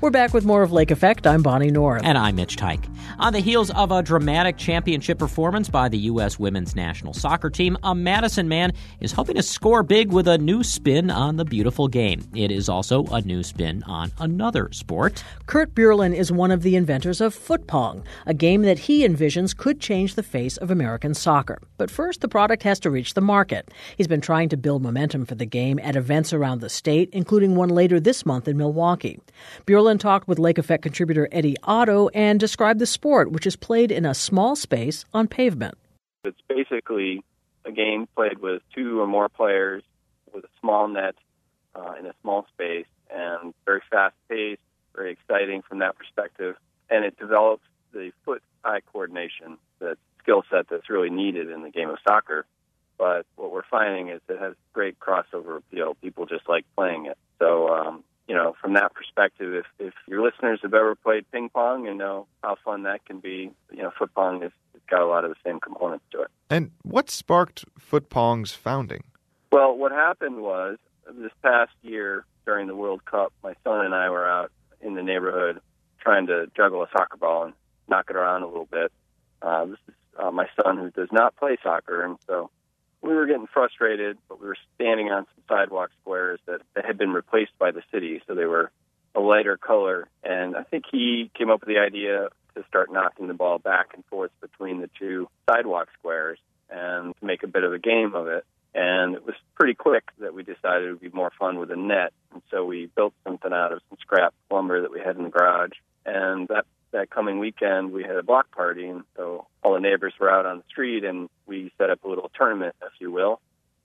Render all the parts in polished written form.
We're back with more of Lake Effect. I'm Bonnie North. And I'm Mitch Tyke. On the heels of a dramatic championship performance by the U.S. women's national soccer team, a Madison man is hoping to score big with a new spin on the beautiful game. It is also a new spin on another sport. Kurt Bjurlin is one of the inventors of footpong, a game that he envisions could change the face of American soccer. But first, the product has to reach the market. He's been trying to build momentum for the game at events around the state, including one later this month in Milwaukee. Bjurlin talked with Lake Effect contributor Eddie Otto and described the sport, which is played in a small space on pavement. It's basically a game played with two or more players with a small net in a small space, and very fast-paced, very exciting from that perspective. And it develops the foot-eye coordination, that skill set that's really needed in the game of soccer. But what we're finding is it has great crossover appeal. People just like playing it. So, from that perspective, if your listeners have ever played ping pong and know how fun that can be, foot pong has got a lot of the same components to it. And what sparked foot pong's founding? Well, what happened was this past year during the World Cup, my son and I were out in the neighborhood trying to juggle a soccer ball and knock it around a little bit. This is my son who does not play soccer, and so we were getting frustrated, but we were standing on some sidewalk squares that had been replaced by the city, so they were a lighter color. And I think he came up with the idea to start knocking the ball back and forth between the two sidewalk squares and to make a bit of a game of it. And it was pretty quick that we decided it would be more fun with a net. And so we built something out of some scrap lumber that we had in the garage. And that coming weekend, we had a block party, and so all the neighbors were out on the street, and we set up a little tournament, if you will.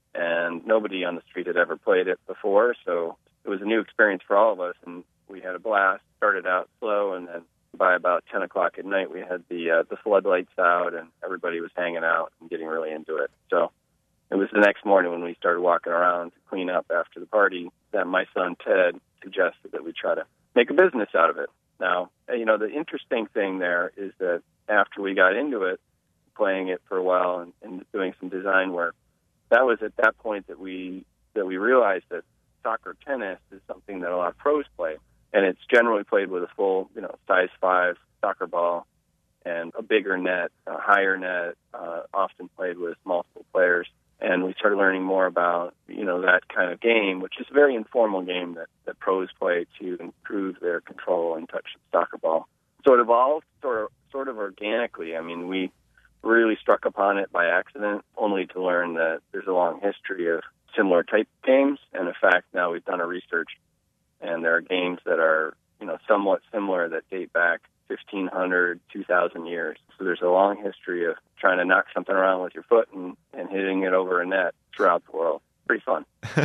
And nobody on the street had ever played it before, so it was a new experience for all of us, and we had a blast. Started out slow, and then by about 10 o'clock at night, we had the floodlights out, and everybody was hanging out and getting really into it. So it was the next morning when we started walking around to clean up after the party that my son, Ted, suggested that we try to make a business out of it. Now, the interesting thing there is that after we got into it, playing it for a while and doing some design work, that was at that point that we realized that soccer tennis is something that a lot of pros play. And it's generally played with a full, size 5 soccer ball and a bigger net, a higher net, often played with multiple players. And we started learning more about, that kind of game, which is a very informal game that pros play to improve their control and touch the soccer ball. So it evolved sort of organically. I mean, we really struck upon it by accident, only to learn that there's a long history of similar type games. And in fact, now we've done a research, and there are games that are, somewhat similar that date back 1,500, 2,000 years. So there's a long history of trying to knock something around with your foot and hitting it over a net throughout the world. Pretty fun.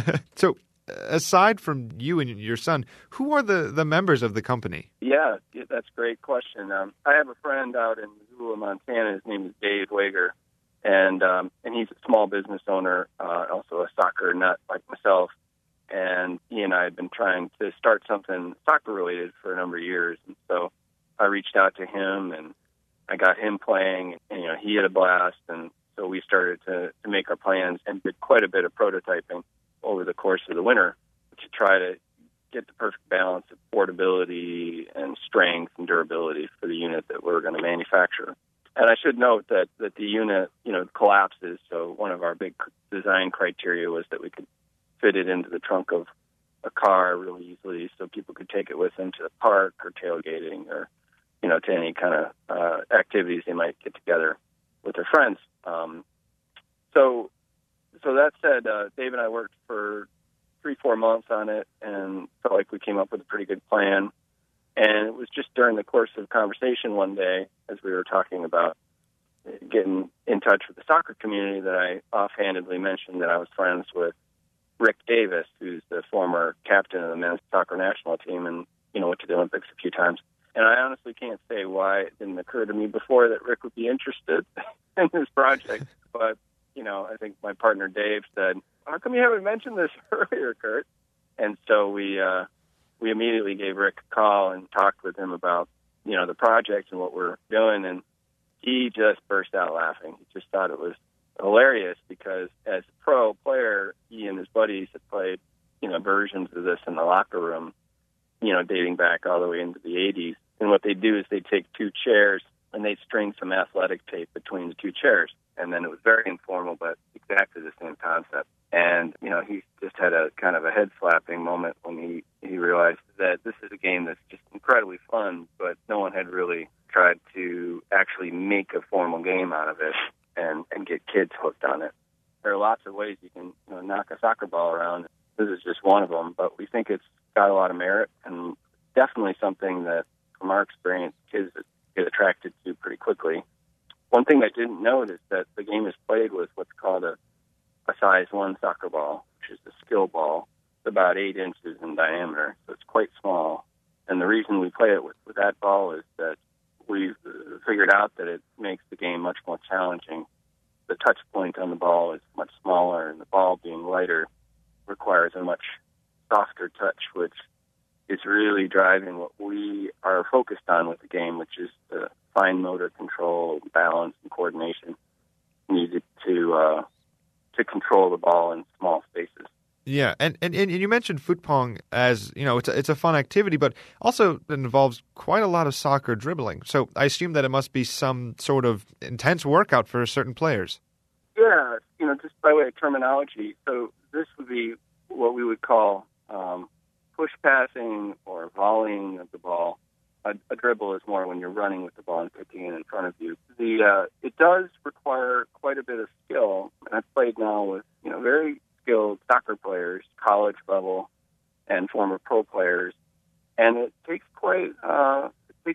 So aside from you and your son, who are the members of the company? Yeah, that's a great question. I have a friend out in Missoula, Montana. His name is Dave Wager, and he's a small business owner, also a soccer nut like myself. And he and I had been trying to start something soccer-related for a number of years. And so I reached out to him, and I got him playing, and, he had a blast. And so we started to make our plans and did quite a bit of prototyping over the course of the winter to try to get the perfect balance of portability and strength and durability for the unit that we're going to manufacture. And I should note that the unit, collapses. So one of our big design criteria was that we could fit it into the trunk of a car really easily, so people could take it with them to the park or tailgating or, to any kind of activities they might get together with their friends. So that said, Dave and I worked for 3-4 months on it and felt like we came up with a pretty good plan. And it was just during the course of conversation one day, as we were talking about getting in touch with the soccer community, that I offhandedly mentioned that I was friends with Rick Davis, who's the former captain of the men's soccer national team and, went to the Olympics a few times. And I honestly can't say why it didn't occur to me before that Rick would be interested in this project. But, I think my partner Dave said, "How come you haven't mentioned this earlier, Kurt?" And so we immediately gave Rick a call and talked with him about, the project and what we're doing. And he just burst out laughing. He just thought it was hilarious because as a pro player, he and his buddies had played, versions of this in the locker room dating back all the way into the 80s. And what they do is they take two chairs and they string some athletic tape between the two chairs. And then it was very informal, but exactly the same concept. And, he just had a kind of a head-slapping moment when he realized that this is a game that's just incredibly fun, but no one had really tried to actually make a formal game out of it and get kids hooked on it. There are lots of ways you can knock a soccer ball around. This is just one of them, but we think it's got a lot of merit and definitely something that, from our experience, kids get attracted to pretty quickly. One thing I didn't note is that the game is played with what's called a size 1 soccer ball, which is a skill ball. It's about 8 inches in diameter, so it's quite small. And the reason we play it with that ball is that we've figured out that it makes the game much more challenging. The touch point on the ball is much smaller, and the ball being lighter requires a much softer touch, which is really driving what we are focused on with the game, which is the fine motor control, balance, and coordination needed to control the ball in small spaces. Yeah, and you mentioned foot pong as, it's a fun activity, but also it involves quite a lot of soccer dribbling. So I assume that it must be some sort of intense workout for certain players. Yeah, just by way of terminology. So this would be what we would call push passing or volleying of the ball. A dribble is more when you're running with the ball and kicking it in front of you. It does require quite a bit of skill. And I've played now with very skilled soccer players, college level, and former pro players, and it takes quite a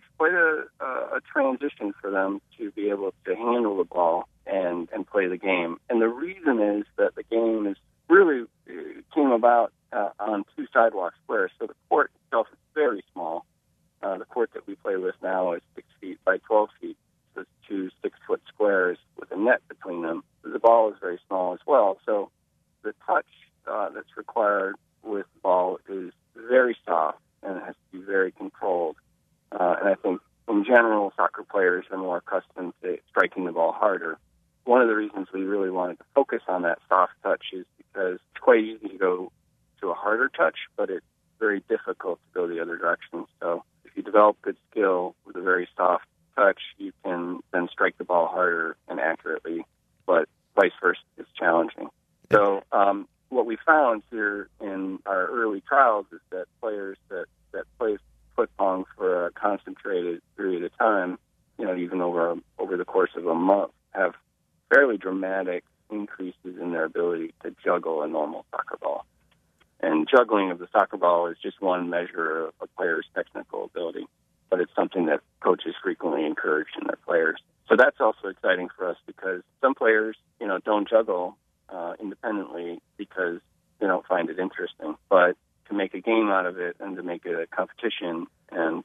transition for them to be able to handle the ball and play the game. And the reason is that the game is really came about on 2 sidewalk squares, so the court itself is very small. The court that we play with now is 6 feet by 12 feet. So it's 2 6-foot squares with a net between them. The ball is very small as well. So the touch that's required with the ball is very soft and it has to be very controlled. And I think in general, soccer players are more accustomed to striking the ball harder. One of the reasons we really wanted to focus on that soft touch is because it's quite easy to go to a harder touch, but it's very difficult to go the other direction. So if you develop good skill with a very soft touch, you can then strike the ball harder and accurately, but vice versa is challenging. So what we found here in our early trials is that players that play foot pong for a concentrated period of time, even over the course of a month, have fairly dramatic increases in their ability to juggle a normal soccer ball. And juggling of the soccer ball is just one measure of a player's technical ability, but it's something that coaches frequently encourage in their players. So that's also exciting for us because some players, don't juggle independently because they don't find it interesting. But to make a game out of it and to make it a competition and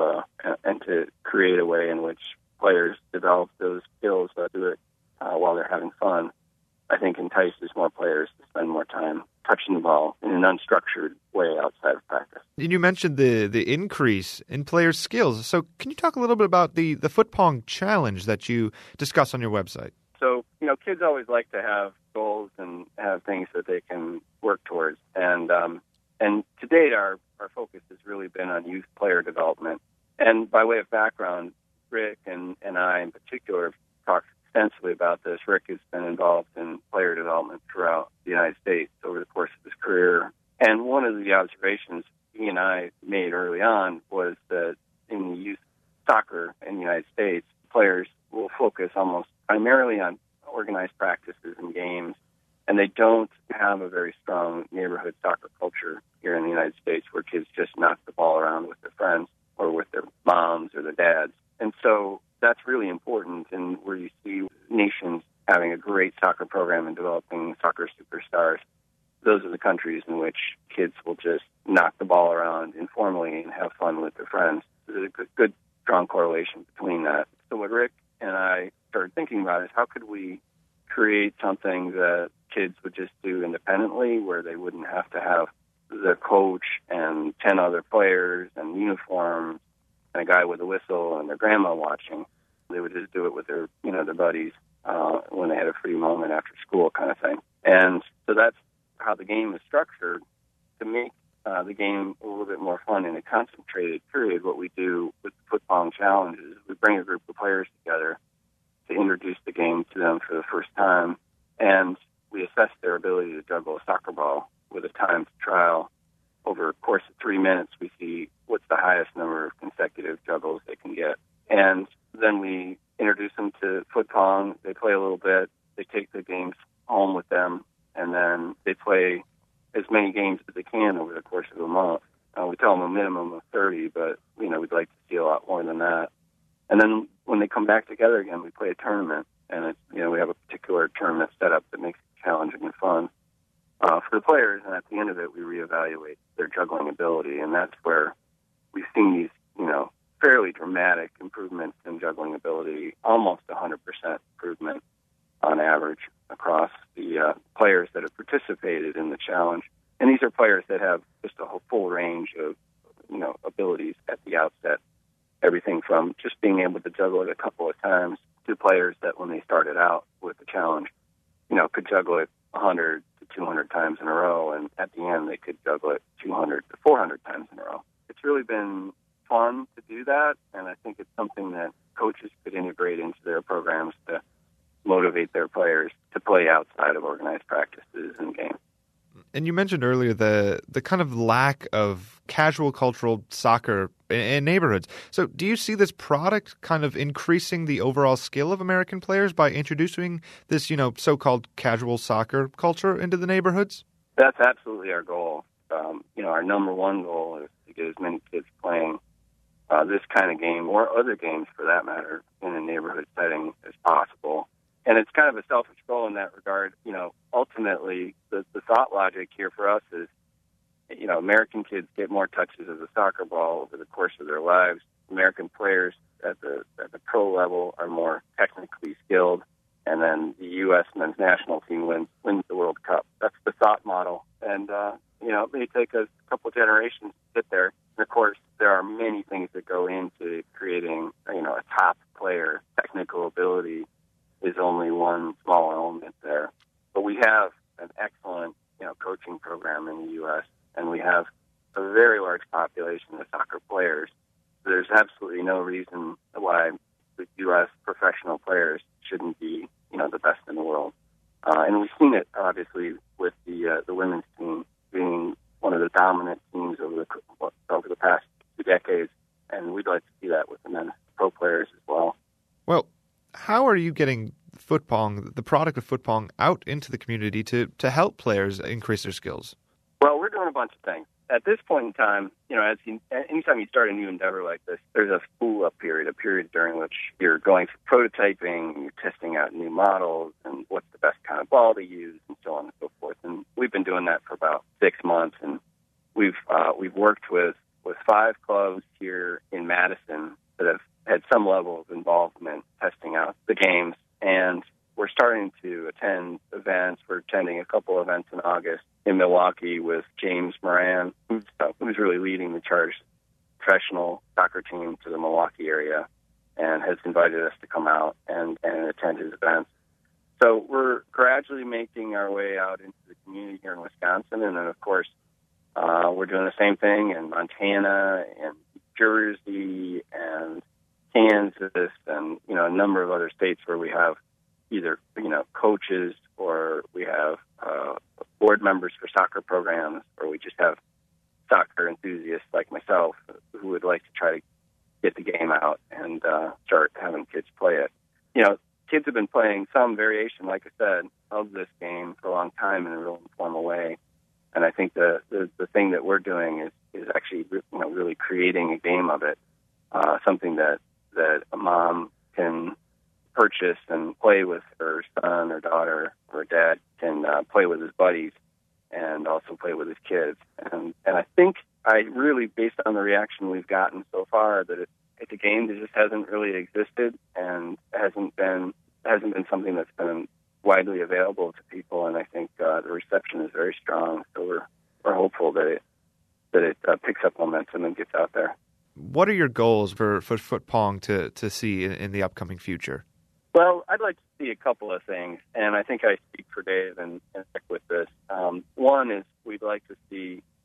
to create a way in which players develop those skills that do it while they're having fun, I think entices more players to spend more time touching the ball in an unstructured way outside of practice. And you mentioned the increase in players' skills. So can you talk a little bit about the foot pong challenge that you discuss on your website? So, kids always like to have goals and have things that they can work towards. And to date, our focus has really been on youth player development. And by way of background, Rick and I in particular have talked extensively about this. Rick has been involved in player development throughout the United States over the course of his career. And one of the observations he and I made early on was that in youth soccer in the United States, players will focus almost primarily on organized practices and games, and they don't have a very strong neighborhood soccer culture here in the United States where kids just knock the ball around with their friends or with their moms or their dads. And so that's really important, and where you see nations having a great soccer program and developing soccer superstars, those are the countries in which kids will just knock the ball around informally and have fun with their friends. There's a good, strong correlation between that. So what Rick and I started thinking about is how could we create something that kids would just do independently, where they wouldn't have to have the coach and 10 other players and uniforms and a guy with a whistle and their grandma watching. They would just do it with their buddies when they had a free moment after school kind of thing. And so that's how the game is structured, to make the game a little bit more fun in a concentrated period, what we do with the Foot Pong Challenge is we bring a group of players together to introduce the game to them for the first time, and we assess their ability to juggle a soccer ball with a timed trial. Over a course of 3 minutes, we see what's the highest number of consecutive juggles they can get. And then we introduce them to Foot Pong. They play a little bit. They take the games home with them, and then they play as many games as they can over the course of a month. We tell them a minimum of 30, but, we'd like to see a lot more than that. And then when they come back together again, we play a tournament, and it's, we have a particular tournament set up that makes it challenging and fun for the players. And at the end of it, we reevaluate their juggling ability, and that's where we've seen these, fairly dramatic improvements in juggling ability, almost 100% improvement on average across the players that have participated in the challenge. And these are players that have just a whole full range of, abilities at the outset. Everything from just being able to juggle it a couple of times to players that when they started out with the challenge, could juggle it 100 to 200 times in a row. And at the end, they could juggle it 200 to 400 times in a row. It's really been fun to do that. And I think it's something that coaches could integrate into their programs to motivate their players to play outside of organized practices and games. And you mentioned earlier the kind of lack of casual cultural soccer in neighborhoods. So do you see this product kind of increasing the overall skill of American players by introducing this, so-called casual soccer culture into the neighborhoods? That's absolutely our goal. Our number one goal is to get as many kids playing this kind of game, or other games for that matter, in a neighborhood setting as possible. And it's kind of a selfish goal in that regard. Ultimately, the thought logic here for us is, American kids get more touches of the soccer ball over the course of their lives. American players at the pro level are more technically skilled, and then the U.S. men's national team wins the World Cup. That's the thought model. And, it may take us a couple generations to get there. And, of course, there are many things that go into creating, a top player. Technical ability is only one small element there. But we have an excellent, coaching program in the U.S., and we have a very large population of soccer players. There's absolutely no reason why the U.S. professional players shouldn't be, the best in the world. And we've seen it, obviously, with the women's team being one of the dominant teams over the past 2 decades, and we'd like to see that with the men's pro players as well. Well, how are you getting Foot Pong, the product of Foot Pong, out into the community to help players increase their skills? Well, we're doing a bunch of things. At this point in time, anytime you start a new endeavor like this, there's a spool-up period, a period during which you're going through prototyping, you're testing out new models, and what's the best kind of ball to use, and so on and so forth. And we've been doing that for about 6 months, and we've worked with 5 clubs here in Madison that have had some level of involvement testing out the games, and we're starting to attend events. We're attending a couple events in August in Milwaukee with James Moran, who's really leading the charge professional soccer team to the Milwaukee area, and has invited us to come out and attend his events. So we're gradually making our way out into the community here in Wisconsin, and then, of course, we're doing the same thing in Montana and Jersey and Kansas and, a number of other states where we have either, coaches, or we have board members for soccer programs, or we just have soccer enthusiasts like myself who would like to try to get the game out and start having kids play it. Kids have been playing some variation, like I said, of this game for a long time in a real informal way. And I think the thing that we're doing is actually, really creating a game of it, something that a mom can purchase and play with her son or daughter, or dad can play with his buddies and also play with his kids. And I think based on the reaction we've gotten so far, that it's a game that just hasn't really existed and hasn't been something that's been widely available to people. And I think the reception is very strong. So we're hopeful that it picks up momentum and gets out there. What are your goals for Foot Pong to see in the upcoming future? Well, I'd like to see a couple of things, and I think I speak for Dave and with this. One is we'd like to see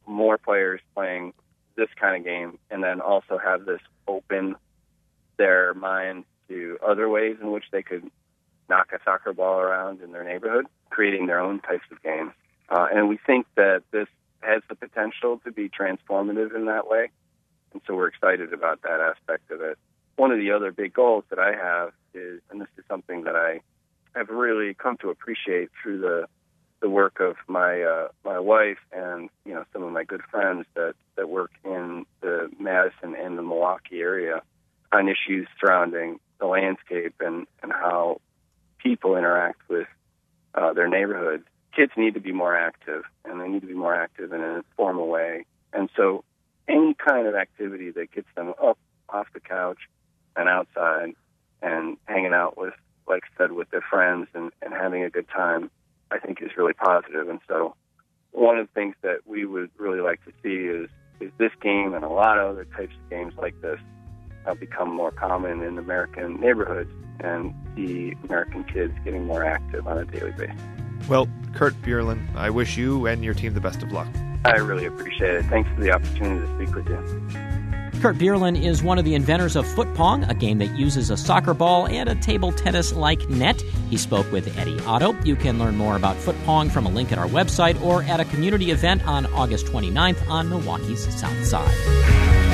more players playing this kind of game, and then also have this open their mind to other ways in which they could knock a soccer ball around in their neighborhood, creating their own types of games. And we think that this has the potential to be transformative in that way, and so we're excited about that aspect of it. One of the other big goals that I have is, and this is something that I have really come to appreciate through the work of my wife and some of my good friends that work in the Madison and the Milwaukee area on issues surrounding the landscape and how people interact with their neighborhoods. Kids need to be more active, and they need to be more active in an informal way. And so any kind of activity that gets them up off the couch and outside and hanging out with, like I said, with their friends and having a good time, I think is really positive. And so one of the things that we would really like to see is this game and a lot of other types of games like this become more common in American neighborhoods and see American kids getting more active on a daily basis. Well, Kurt Bjurlin, I wish you and your team the best of luck. I really appreciate it. Thanks for the opportunity to speak with you. Kurt Bjurlin is one of the inventors of Foot Pong, a game that uses a soccer ball and a table tennis-like net. He spoke with Eddie Otto. You can learn more about Foot Pong from a link at our website or at a community event on August 29th on Milwaukee's South Side.